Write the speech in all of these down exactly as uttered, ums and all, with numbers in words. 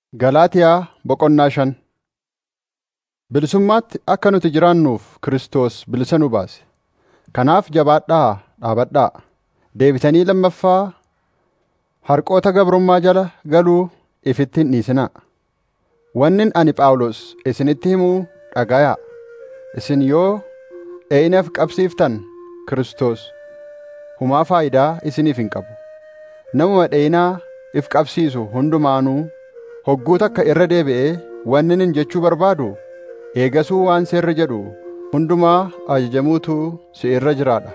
Galaatiyaa boqonnaa shan. Bilisummaatti akka nuti jiraannuuf Kiristoos bilisa nu baase. Kanaaf jabaadhaa dhaabadhaa. Deebitanii lammaffaa harqoota gabrummaa jala galuu ifitti hin dhiisinaa. Wannin ani Phaawulos isinitti himuu dhagayaa. Isin yoo eeyinaaf qabsiiftan Kiristoos humaa faayidaa isiniif hin qabu. Namuma dheeyinaa if qabsiisu hundumaanuu hogguu takka irra deebi'ee wannin hin jechuu barbaadu eegasuu waan seerri jedhu hundumaa ajajamuutu si irra jiraadha.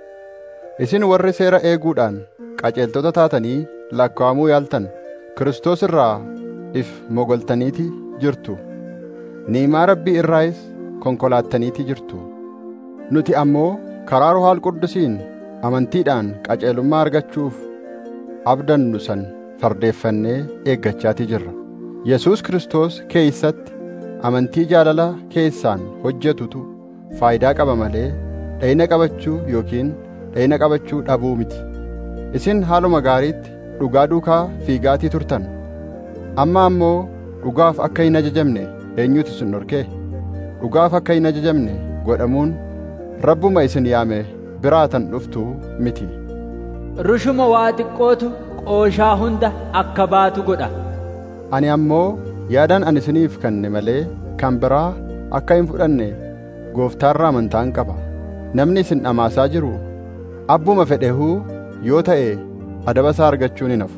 Isin warri seera eeguudhaan qajeeltota taatanii lakkaa'amuu yaaltan Kiristoos irraa if mogoltaniiti jirtu. Ni'imaa Rabbii irraayis konkolaattaniiti jirtu. Nuti ammoo karaa Ruuhaal Quddusiin amantiidhaan qajeelummaa argachuuf abdannu san fardeeffannee eeggachaatii jirra. Yesuus Kiristoos keessatti amantii jaalala keessaan hojjetutu faayidaa qaba malee dheeyina qabachuu yookiin dheeyina qabachuu dhabuu miti. Isin haaluma gaariitti dhugaa duukaa fiigaatii turtan. Amma ammoo dhugaaf akka hin ajajamne eenyutu isin dhorkee? Dhugaaf akka hin ajajamne godhamuun Rabbuma isin yaame biraatan dhuftuu miti. Rushuma waa xiqqootu qooshaa hunda akka baatu godha. Ani ammoo yaadaan ani isiniif kenne malee kan biraa akka hin fudhanne Gooftaarraa amantaan qaba. Namni isin dhamaasaa jiru abbuma fedhehuu yoo ta'e adaba isaa argachuun hin hafu.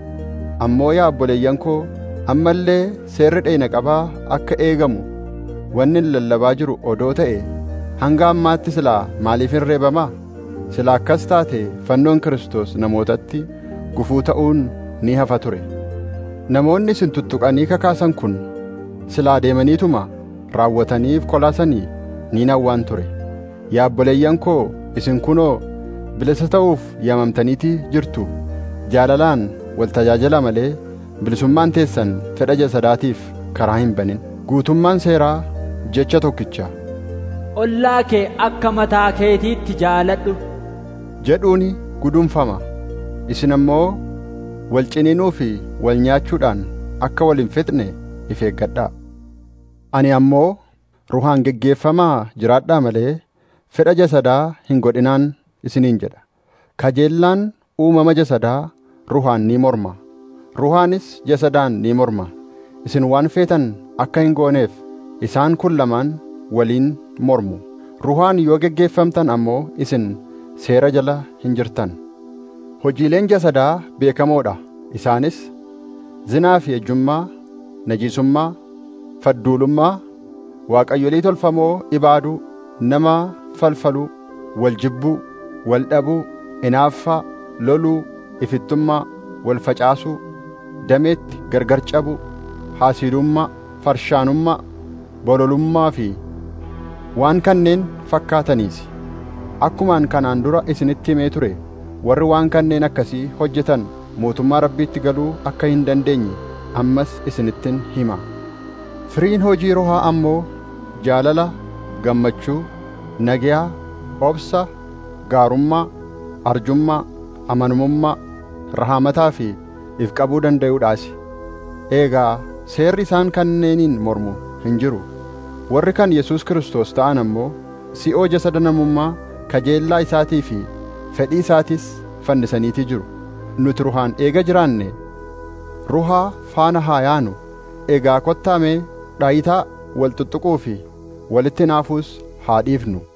Ammoo yaa obboleeyyan koo amma illee seerri dheeyina qabaa akka eegamu wanni lallabaa jiru odoo ta'e hanga ammaatti silaa maaliif hin reebamaa? Silaa akkas taate fannoon Kiristoos namootatti gufuu ta'uun ni hafa ture. Namoonni isin tuttuqanii kakaasan kun silaa deemaniituma raawwataniif kolaasanii ni nawwaan ture. Yaa obboleeyyan koo isin kunoo bilisa ta'uuf yaamamtaniitii jirtu. Jaalalaan wal tajaajila malee bilisummaan teessan fedha jasadaatiif karaa hin banin. Guutummaan seeraa jecha tokkicha. Ollaa kee akka mataa keetiitti jaaladhu jedhuuni gudunfama. Isin ammoo wal ciniinuu fi wal nyaachuudhaan akka wal hin fixne if eeggadhaa. Ani ammoo ruhaan geggeeffamaa jiraadhaa malee fedha jasadaa hin godhinaan isiniin jedha. Kajeellaan uumama jasadaa ruhaan ni morma, ruhaanis jasadaan ni morma. Isin waan feetan akka hin gooneef isaan kun lamaan waliin mormu. Ruhaan yoo geggeeffamtan ammoo isin seera jala hin jirtan. Hojiileen jasadaa beekamoodha. Isaanis zinaa fi ejjummaa, najisummaa, fadduulummaa, waaqayyolii tolfamoo ibaaduu, nama falfaluu, wal jibbuu, wal dhabuu, hinaaffaa, loluu, ifittummaa, wal facaasuu, dameetti gargar cabuu, haasiidummaa, farshaanummaa, bololummaa fi waan kanneen fakkaataniisi. Akkumaan kanaan dura isinitti himee ture warri waan kanneen akkasii hojjetan mootummaa Rabbiitti galuu akka hin dandeenye ammas isinittin hima. Firiin hojii Ruhaa ammoo jaalala, gammachuu, nagiyaa, obsa, gaarummaa, arjummaa, amanamummaa, rahaamataa fi if qabuu danda'uudhaasi. Eegaa seerri isaan kanneeniin mormu hin jiru. Warri kan Yesuus Kiristoos ta'an ammoo si'oo jasada namummaa kajeellaa isaatii fi fedhii isaatis fannisaniitii jiru. Nuti ruhaan eega jiraanne ruhaa faana haa yaanu. Egaa kottaamee dhaayitaa wal tuttuquu fi walitti naafuus haa dhiifnu.